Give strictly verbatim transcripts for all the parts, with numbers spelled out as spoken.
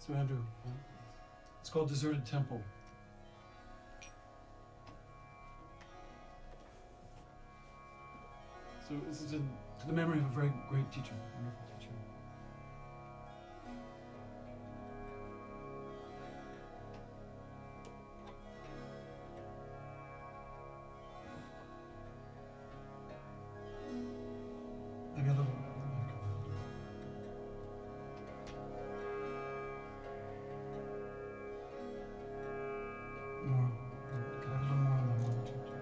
So Andrew, uh, it's called Deserted Temple. So this is in, to the memory of a very great teacher, wonderful teacher. Maybe a little. More. Can I have a little more on the one, two, three.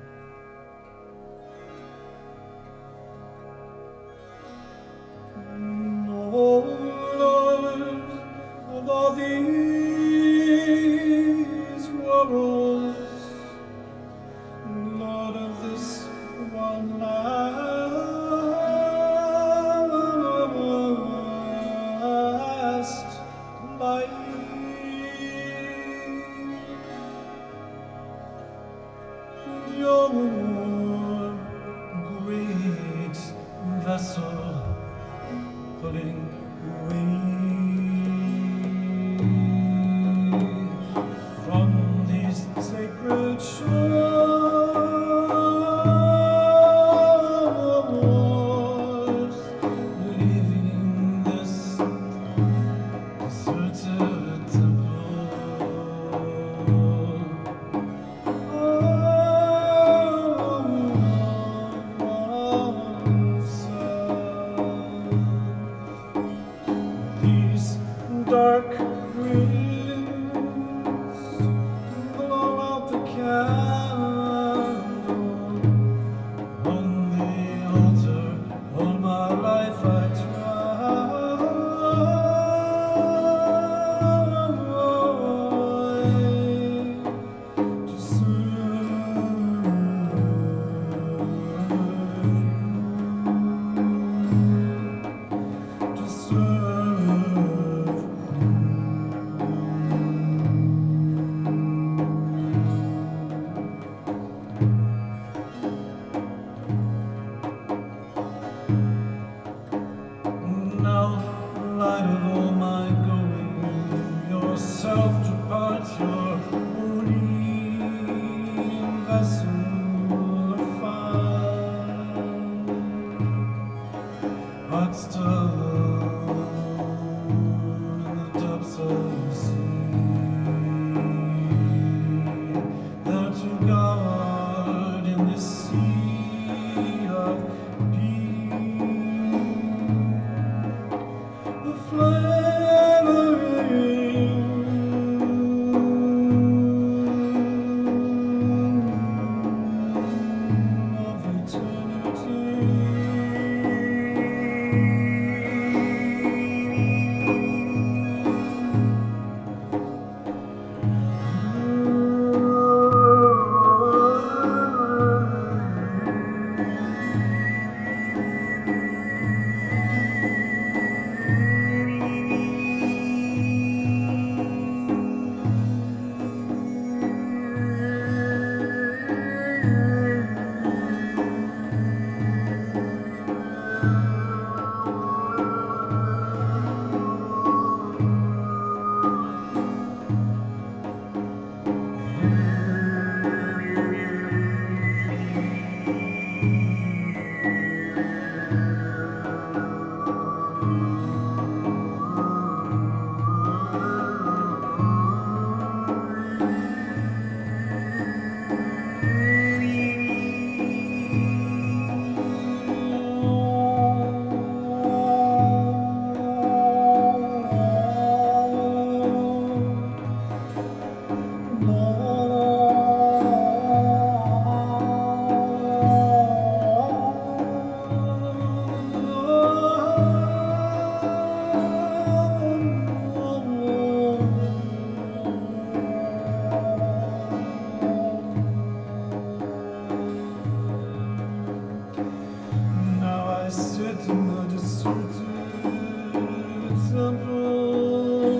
Oh Lord, of all these worlds, Lord of this one last life, your great vessel pulling away from these sacred shores, leaving this deserted temple. These dark winds blow out the candle on the altar. All my life I tried to serve, to serve. Now, light of all my going, yourself depart, your burning vessel of fire, heart still in the depths of the sea, there to guard in this sea of peace, the flaring of Now I sit in the deserted temple.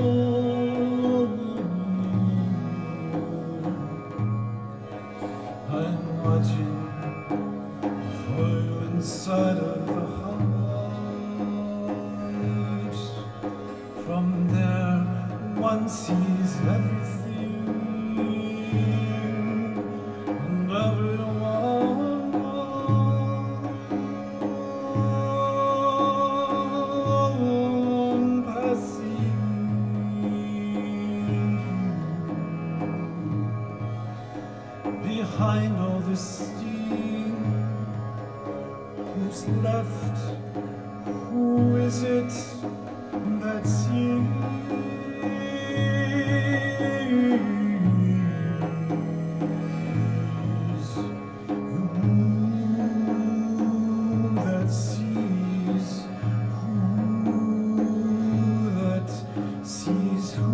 I'm watching for you inside of the heart. From there man sees everything and everyone passing behind all this steam. Who's left? Who is it that sees? That sees who that sees who.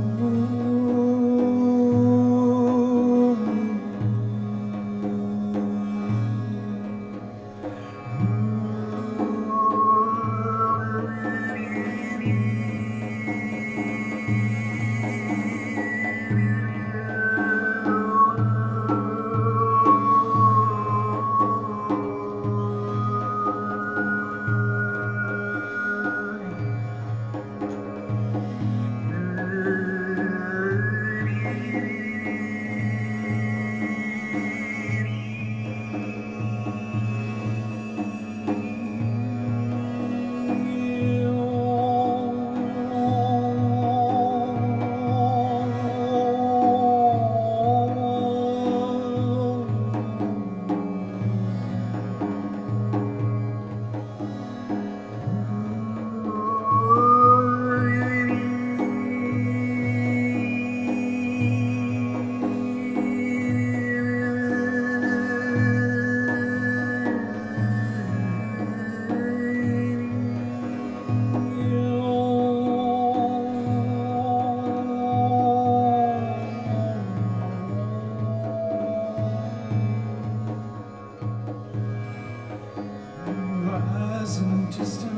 Just